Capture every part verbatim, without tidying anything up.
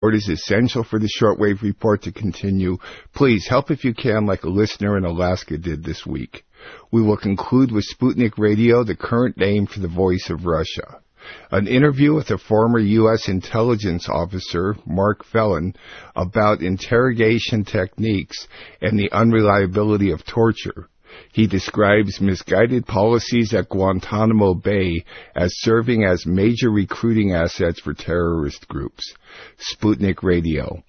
It is essential for the Shortwave Report to continue. Please help if you can, like a listener in Alaska did this week. We will conclude with Sputnik Radio, the current name for the voice of Russia. An interview with a former U S intelligence officer, Mark Felin, about interrogation techniques and the unreliability of torture. He describes misguided policies at Guantanamo Bay as serving as major recruiting assets for terrorist groups. Sputnik Radio.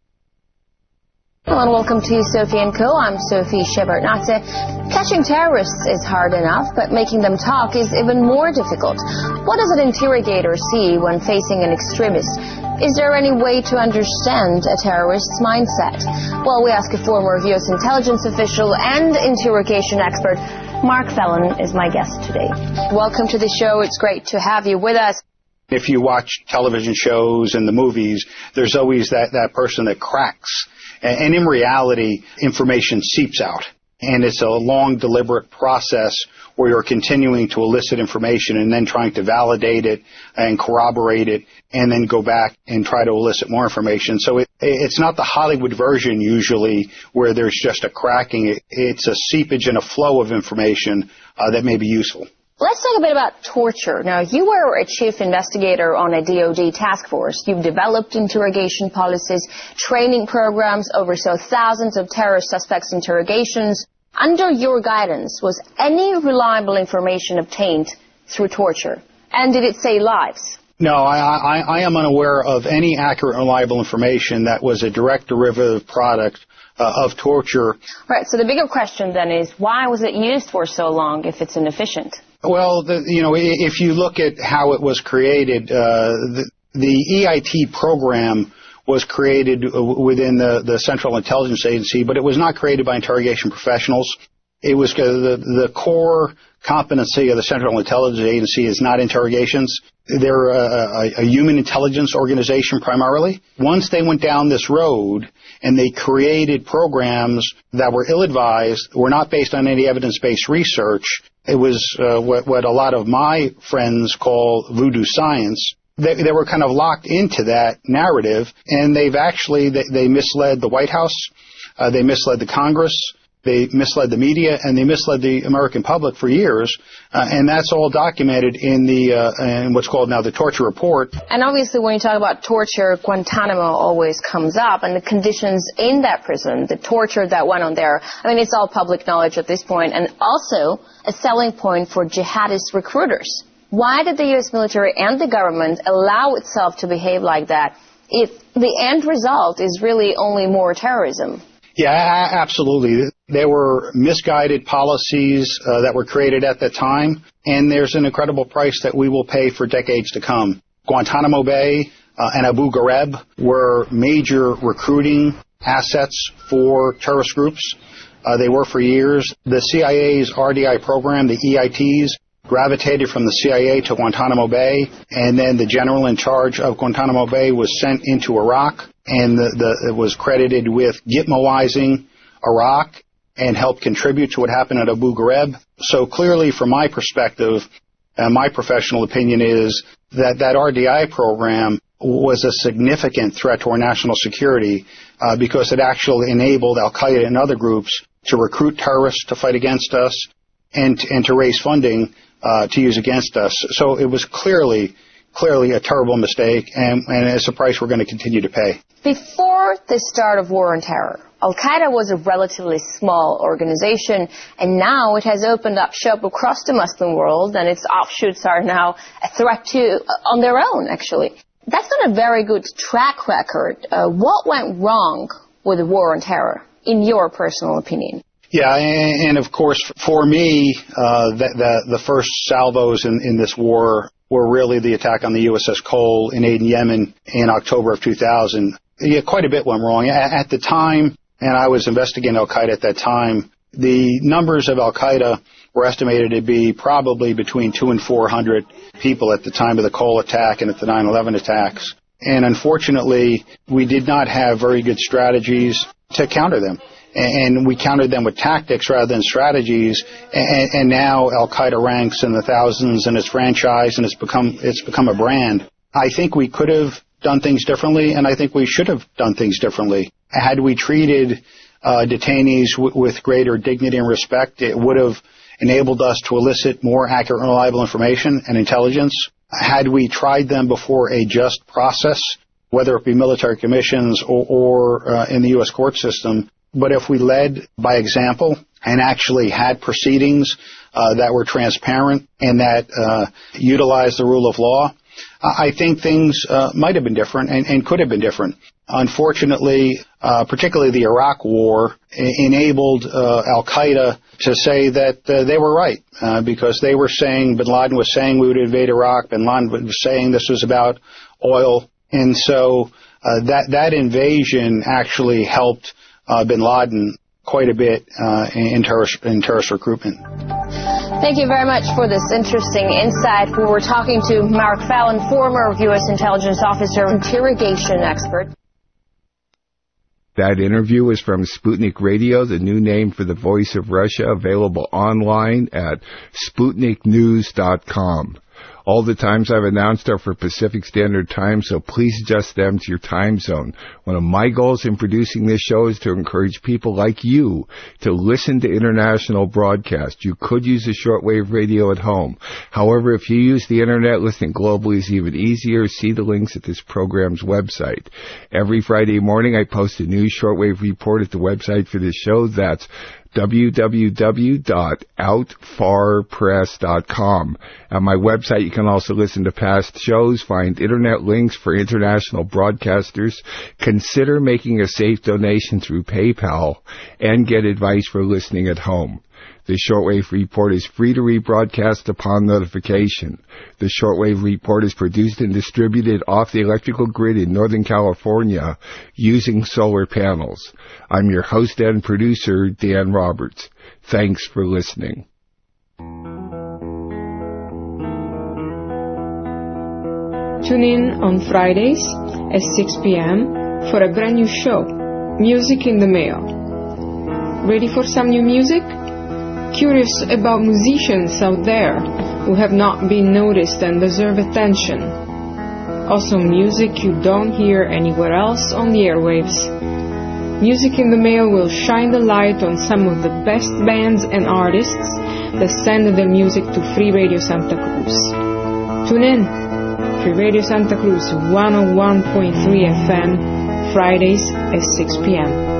Hello and welcome to Sophie and Co. I'm Sophie Shepard-Natze. Catching terrorists is hard enough, but making them talk is even more difficult. What does an interrogator see when facing an extremist? Is there any way to understand a terrorist's mindset? Well, we ask a former U S intelligence official and interrogation expert. Mark Felin is my guest today. Welcome to the show. It's great to have you with us. If you watch television shows and the movies, there's always that, that person that cracks. And in reality, information seeps out. And it's a long, deliberate process where you're continuing to elicit information and then trying to validate it and corroborate it and then go back and try to elicit more information. So it, it's not the Hollywood version usually where there's just a cracking. It, it's a seepage and a flow of information uh, that may be useful. Let's talk a bit about torture. Now, you were a chief investigator on a D O D task force. You've developed interrogation policies, training programs, oversaw thousands of terrorist suspects' interrogations. Under your guidance, was any reliable information obtained through torture? And did it save lives? No, I, I, I am unaware of any accurate and reliable information that was a direct derivative product uh, of torture. Right, so the bigger question then is, why was it used for so long if it's inefficient? Well, the, you know, if you look at how it was created, uh, the, the E I T program was created within the, the Central Intelligence Agency, but it was not created by interrogation professionals. It was the, the core competency of the Central Intelligence Agency is not interrogations. They're a, a, a human intelligence organization primarily. Once they went down this road and they created programs that were ill-advised, were not based on any evidence-based research, it was uh, what, what a lot of my friends call voodoo science. They, they were kind of locked into that narrative, and they've actually, they, they misled the White House, uh, they misled the Congress, they misled the media, and they misled the American public for years, uh, and that's all documented in the uh, in what's called now the torture report. And obviously when you talk about torture, Guantanamo always comes up, and the conditions in that prison, the torture that went on there, I mean, it's all public knowledge at this point, and also a selling point for jihadist recruiters. Why did the U S military and the government allow itself to behave like that if the end result is really only more terrorism? Yeah, absolutely. There were misguided policies uh, that were created at that time, and there's an incredible price that we will pay for decades to come. Guantanamo Bay uh, and Abu Ghraib were major recruiting assets for terrorist groups. Uh, they were for years. The C I A's R D I program, the E I Ts, gravitated from the C I A to Guantanamo Bay, and then the general in charge of Guantanamo Bay was sent into Iraq, and the, the, it was credited with Gitmoizing Iraq and helped contribute to what happened at Abu Ghraib. So clearly, from my perspective, uh, my professional opinion is that that R D I program was a significant threat to our national security uh, because it actually enabled Al-Qaeda and other groups to recruit terrorists to fight against us and, and to raise funding uh, to use against us. So it was clearly, clearly a terrible mistake, and, and it's a price we're going to continue to pay. Before the start of War on Terror, Al-Qaeda was a relatively small organization, and now it has opened up shop across the Muslim world, and its offshoots are now a threat to uh, on their own, actually. That's not a very good track record. Uh, what went wrong with the War on Terror, in your personal opinion? Yeah, and, and of course, for me, uh, the, the, the first salvos in, in this war were really the attack on the U S S Cole in Aden, Yemen in October of two thousand. Yeah, quite a bit went wrong. At, at the time, and I was investigating Al-Qaeda at that time, the numbers of Al-Qaeda were estimated to be probably between two and four hundred people at the time of the Cole attack and at the nine eleven attacks. And unfortunately, we did not have very good strategies to counter them. And we countered them with tactics rather than strategies. And, and now Al-Qaeda ranks in the thousands, and it's franchised, and it's become it's become a brand. I think we could have done things differently, and I think we should have done things differently. Had we treated uh, detainees w- with greater dignity and respect, it would have enabled us to elicit more accurate and reliable information and intelligence. Had we tried them before a just process, whether it be military commissions or, or uh, in the U S court system, but if we led by example and actually had proceedings uh, that were transparent and that uh, utilized the rule of law, I think things uh, might have been different and, and could have been different. Unfortunately, uh, particularly the Iraq War enabled uh, Al-Qaeda to say that uh, they were right uh, because they were saying, bin Laden was saying we would invade Iraq, bin Laden was saying this was about oil. And so uh, that, that invasion actually helped uh, bin Laden quite a bit uh, in, terrorist, in terrorist recruitment. Thank you very much for this interesting insight. We were talking to Mark Fallon, former U S intelligence officer, interrogation expert. That interview is from Sputnik Radio, the new name for the Voice of Russia, available online at sputnik news dot com. All the times I've announced are for Pacific Standard Time, so please adjust them to your time zone. One of my goals in producing this show is to encourage people like you to listen to international broadcasts. You could use a shortwave radio at home. However, if you use the Internet, listening globally is even easier. See the links at this program's website. Every Friday morning, I post a new shortwave report at the website for this show. That's w w w dot out far press dot com. At my website, you can also listen to past shows, find internet links for international broadcasters, consider making a safe donation through PayPal, and get advice for listening at home. The Shortwave Report is free to rebroadcast upon notification. The Shortwave Report is produced and distributed off the electrical grid in Northern California using solar panels. I'm your host and producer, Dan Roberts. Thanks for listening. Tune in on Fridays at six p.m. for a brand new show, Music in the Mail. Ready for some new music? Curious about musicians out there who have not been noticed and deserve attention. Also music you don't hear anywhere else on the airwaves. Music in the Mail will shine the light on some of the best bands and artists that send their music to Free Radio Santa Cruz. Tune in, Free Radio Santa Cruz one oh one point three F M, Fridays at six p.m.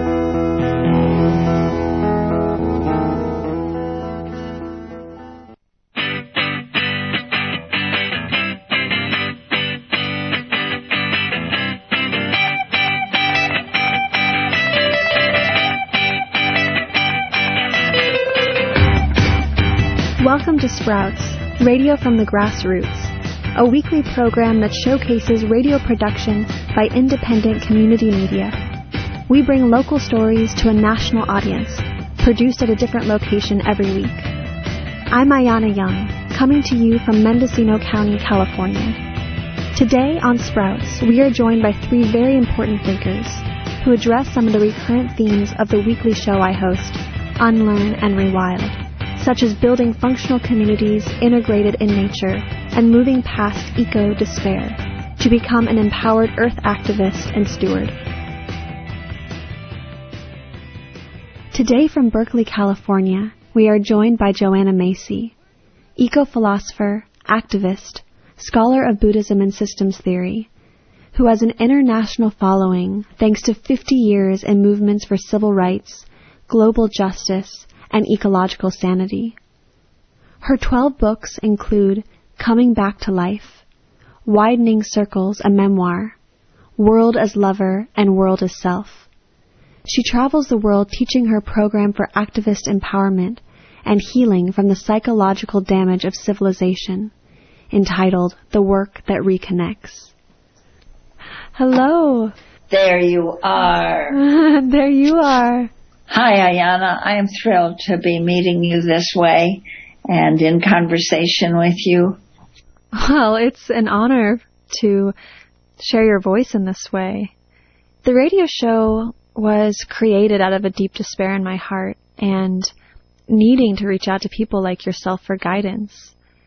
Welcome to Sprouts, Radio from the Grassroots, a weekly program that showcases radio production by independent community media. We bring local stories to a national audience, produced at a different location every week. I'm Ayana Young, coming to you from Mendocino County, California. Today on Sprouts, we are joined by three very important thinkers who address some of the recurrent themes of the weekly show I host, Unlearn and Rewild, such as building functional communities integrated in nature and moving past eco-despair to become an empowered earth activist and steward. Today from Berkeley, California, we are joined by Joanna Macy, eco-philosopher, activist, scholar of Buddhism and systems theory, who has an international following thanks to fifty years in movements for civil rights, global justice, and ecological sanity. Her twelve books include Coming Back to Life, Widening Circles, a memoir, World as Lover, and World as Self. She travels the world teaching her program for activist empowerment and healing from the psychological damage of civilization, entitled The Work That Reconnects. Hello. There you are. There you are. Hi, Ayana. I am thrilled to be meeting you this way and in conversation with you. Well, it's an honor to share your voice in this way. The radio show was created out of a deep despair in my heart and needing to reach out to people like yourself for guidance.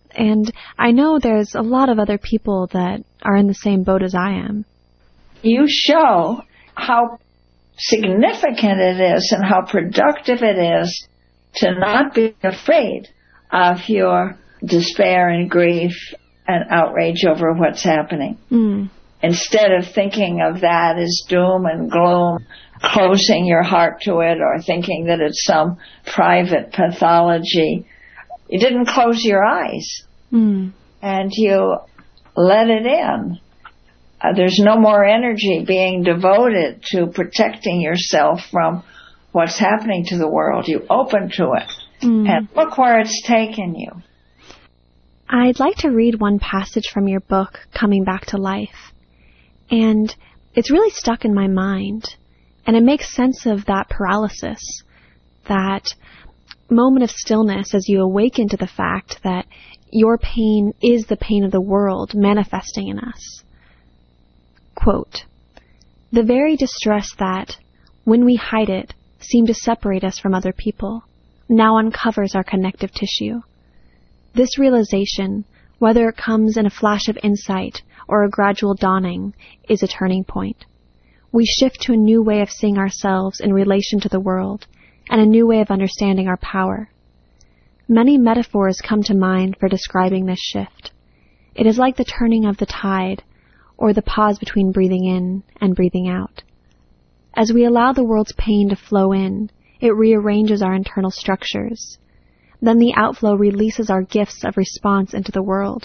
And I know there's a lot of other people that are in the same boat as I am. You show how significant it is and how productive it is to not be afraid of your despair and grief and outrage over what's happening. Mm. Instead of thinking of that as doom and gloom, closing your heart to it or thinking that it's some private pathology, you didn't close your eyes mm. and you let it in. Uh, there's no more energy being devoted to protecting yourself from what's happening to the world. You open to it. Mm. And look where it's taken you. I'd like to read one passage from your book, Coming Back to Life. And it's really stuck in my mind. And it makes sense of that paralysis, that moment of stillness as you awaken to the fact that your pain is the pain of the world manifesting in us. Quote, "The very distress that, when we hide it, seemed to separate us from other people, now uncovers our connective tissue. This realization, whether it comes in a flash of insight or a gradual dawning, is a turning point. We shift to a new way of seeing ourselves in relation to the world, and a new way of understanding our power. Many metaphors come to mind for describing this shift. It is like the turning of the tide, or the pause between breathing in and breathing out. As we allow the world's pain to flow in, it rearranges our internal structures. Then the outflow releases our gifts of response into the world.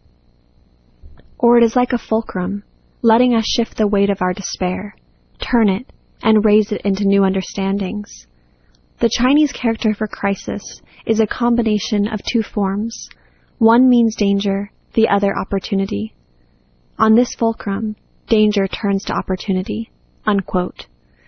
Or it is like a fulcrum, letting us shift the weight of our despair, turn it, and raise it into new understandings. The Chinese character for crisis is a combination of two forms. One means danger, the other opportunity. On this fulcrum, danger turns to opportunity." Unquote.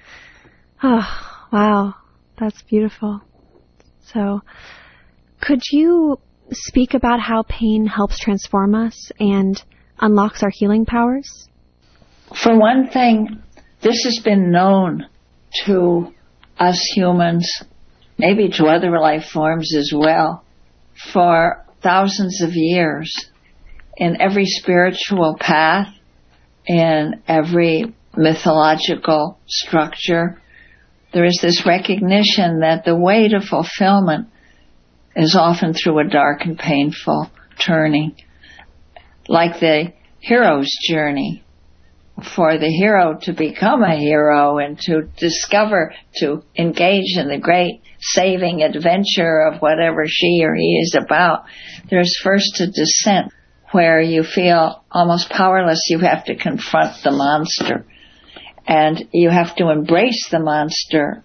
Oh, wow, that's beautiful. So, could you speak about how pain helps transform us and unlocks our healing powers? For one thing, this has been known to us humans, maybe to other life forms as well, for thousands of years. In every spiritual path, in every mythological structure, there is this recognition that the way to fulfillment is often through a dark and painful turning. Like the hero's journey. For the hero to become a hero and to discover, to engage in the great saving adventure of whatever she or he is about, there's first a descent where you feel almost powerless. You have to confront the monster. And you have to embrace the monster.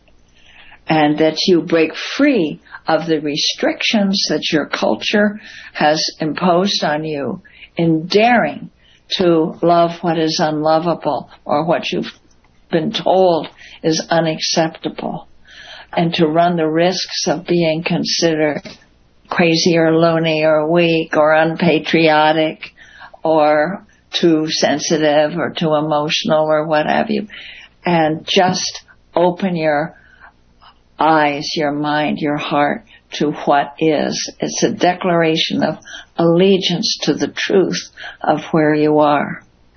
And that you break free of the restrictions that your culture has imposed on you in daring to love what is unlovable or what you've been told is unacceptable. And to run the risks of being considered crazy or loony or weak or unpatriotic or too sensitive or too emotional or what have you. And just open your eyes, your mind, your heart to what is. It's a declaration of allegiance to the truth of where you are.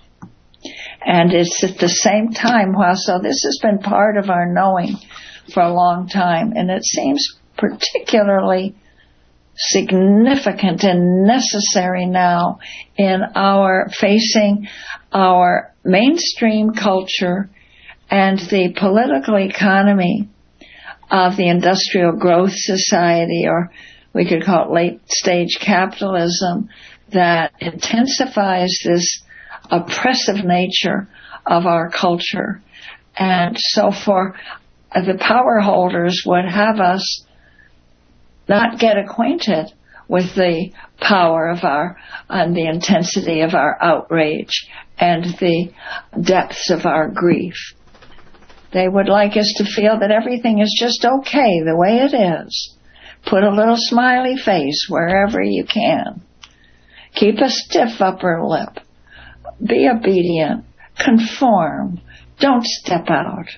And it's at the same time, while so this has been part of our knowing for a long time, and it seems particularly significant and necessary now in our facing our mainstream culture and the political economy of the industrial growth society, or we could call it late stage capitalism, that intensifies this oppressive nature of our culture. And so for the power holders would have us not get acquainted with the power of our, and the intensity of our outrage and the depths of our grief. They would like us to feel that everything is just okay the way it is. Put a little smiley face wherever you can. Keep a stiff upper lip. Be obedient. Conform. Don't step out.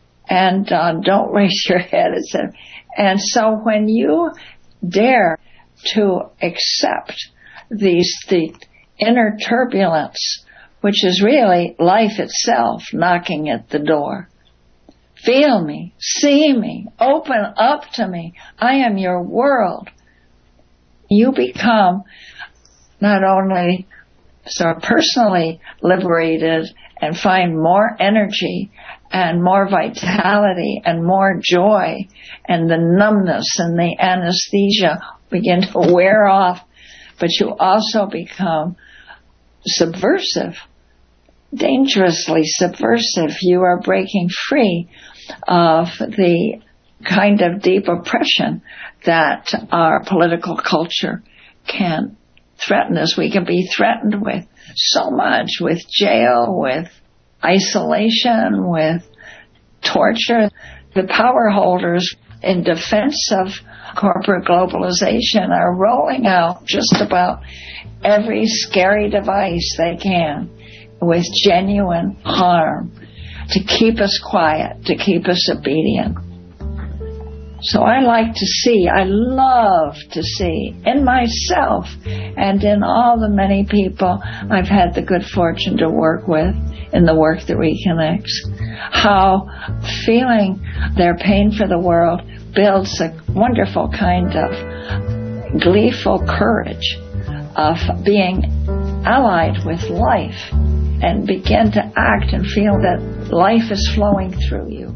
And uh, don't raise your head, et cetera. And so when you dare to accept these the inner turbulence, which is really life itself knocking at the door. Feel me, see me, open up to me. I am your world. You become not only so personally liberated and find more energy and more vitality and more joy, and the numbness and the anesthesia begin to wear off, but you also become subversive, dangerously subversive. You are breaking free of the kind of deep oppression that our political culture can threaten us. We can be threatened with so much, with jail, with isolation, with torture. The power holders in defense of corporate globalization are rolling out just about every scary device they can with genuine harm to keep us quiet, to keep us obedient. So I like to see, I love to see in myself and in all the many people I've had the good fortune to work with in the work that reconnects, how feeling their pain for the world builds a wonderful kind of gleeful courage of being allied with life and begin to act and feel that life is flowing through you.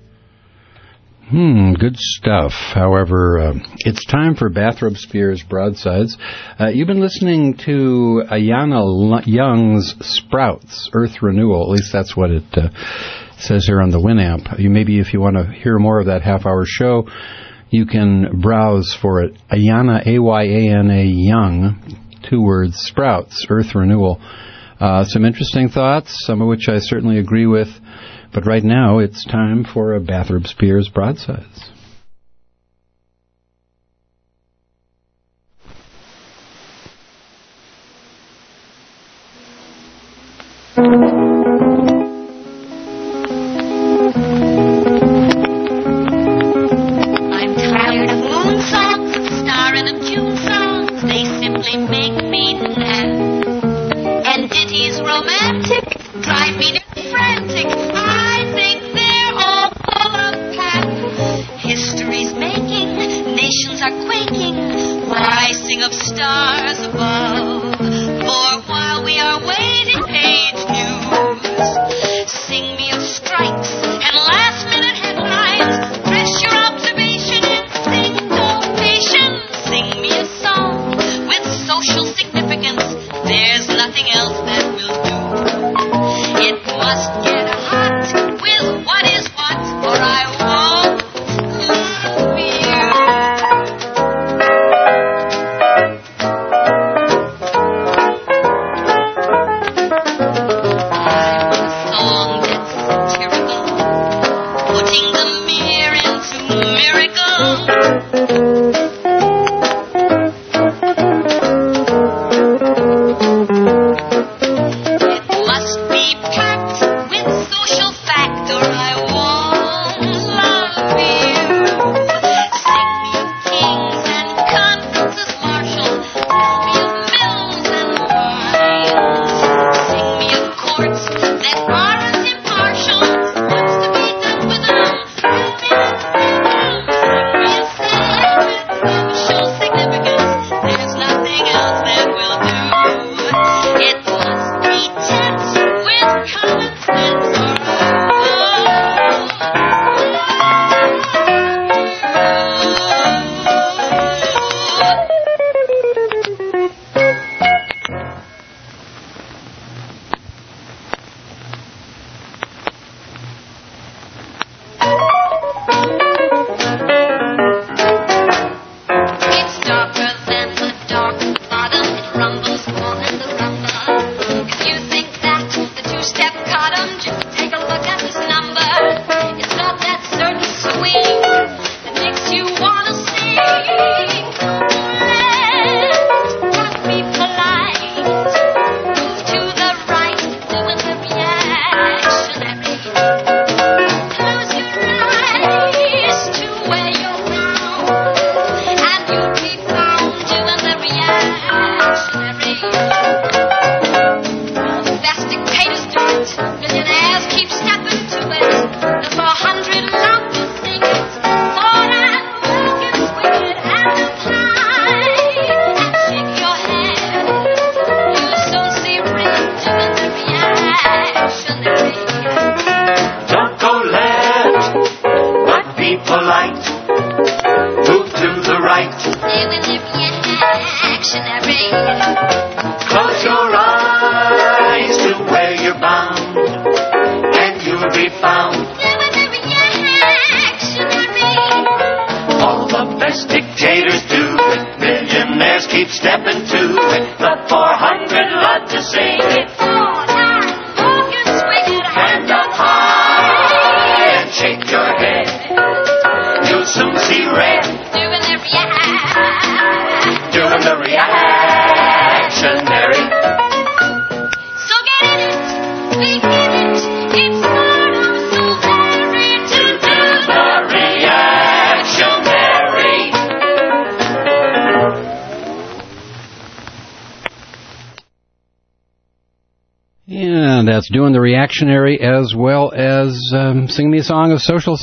Hmm, good stuff. However, uh, it's time for Bathrobe Spears Broadsides. Uh, you've been listening to Ayana L- Young's Sprouts, Earth Renewal. At least that's what it uh, says here on the Winamp. You, maybe if you want to hear more of that half-hour show, you can browse for it. Ayana, A Y A N A Young, two words, Sprouts, Earth Renewal. Uh, some interesting thoughts, some of which I certainly agree with. But right now, it's time for a Bathrobe Spears Broadsides. I'm tired of moon songs, star and of June songs. They simply make me laugh. And ditties romantic drive me frantic. I think they're all full of pap. History's making, nations are quaking. Why sing of stars above? For while we are waiting, page news. Sing me of strikes and last-minute headlines. Press your observation and syncopation. Sing me a song with social significance. There's nothing else that will do. It must get hot with what is what, or I won't love you. I want a song that's satirical, putting the mere into miracle. Found found. Doing the reactionary. All the best dictators do it. Millionaires keep stepping to it. The four hundred love to sing it. Four, nine, four, you swing it. Hand up high and shake your head. You'll soon see red. Doing the react. Doing the reactionary. So get in it. We get it. It's part of so very to do the reactionary. Yeah, that's doing the reactionary as well as um, singing me a song of social